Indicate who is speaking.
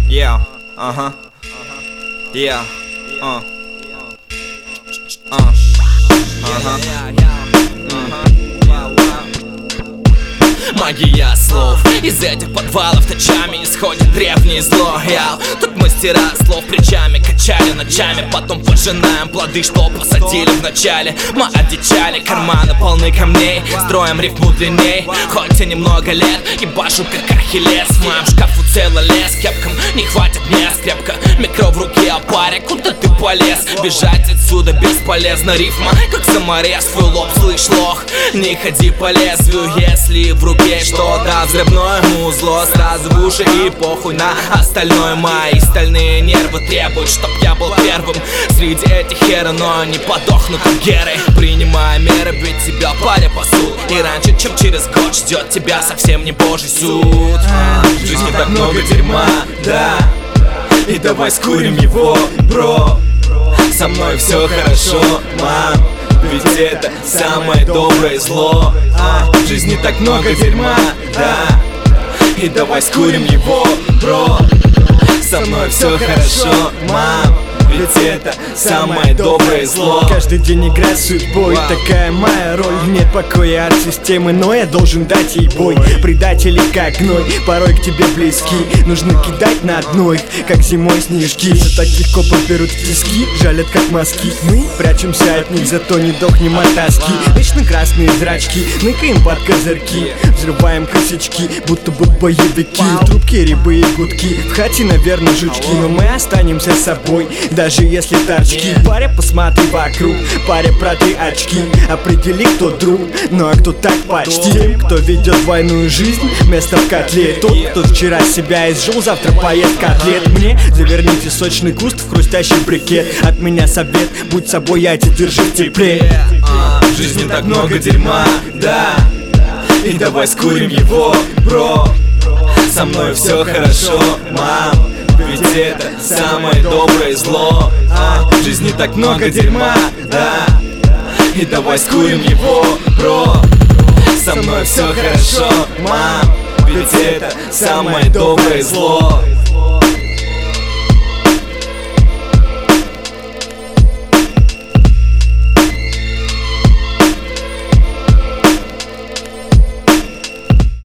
Speaker 1: Yeah, ага. Yeah,
Speaker 2: Магия слов. Из этих подвалов ночами исходит древнее зло. Тут мастера слов плечами качали ночами, потом пожинаем плоды, что посадили в начале. Мы одичали, карманы полны камней, строим рифму длинней. Хоть и немного лет, ебашу как Ахиллес. В моем шкафу целый лес, кепкам не хватит мест крепко. Микро в руке, а паря, куда ты полез? Бежать отсюда бесполезно, рифма как саморез. Твой лоб, слышь, лох, не ходи по лезвию. Если в руке что-то взрывное, музло сразу в уши и похуй на остальное. Мои стальные нервы требуют, чтоб я был первым среди этих хера, но не подохну как геры. Принимая меры, ведь тебя паря пасут, и раньше, чем через год, ждет тебя совсем не божий суд.
Speaker 1: В жизни так много дерьма, да, и давай скурим его, бро. Со мной все хорошо, мам, ведь это самое доброе зло. В жизни так много дерьма, да, и давай скурим его, бро. Со мной все хорошо, мам, ведь это самое доброе зло.
Speaker 3: Каждый день игра с судьбой, такая моя роль. Нет покоя от системы, но я должен дать ей бой. Предатели как гной, порой к тебе близки. Нужно кидать на дно их, как зимой снежки. За таких копов берут в тиски, жалят как мазки. Мы прячемся от них, зато не дохнем от тоски. Вечно красные зрачки, ныкаем под козырьки. Взрываем косячки, будто бы боевики. В трубке рябы и гудки, в хате, наверное, жучки. Но мы останемся собой, даже если торчки. Паря, посмотри вокруг, паря, протри очки. Определи, кто друг, ну а кто так почти. Тем, кто ведет двойную жизнь, место в котле. Тот, кто вчера себя изжил, завтра поест котлет. Мне заверните сочный куст в хрустящий брикет. От меня совет, будь собой, яйца держи в тепле.
Speaker 1: В жизни так много дерьма, да, и давай скурим его, бро. Со мной все хорошо, мам, ведь это самое доброе зло. В жизни так много дерьма, да, и давай скурим его, бро. Со мной все хорошо, мам, ведь это самое доброе зло.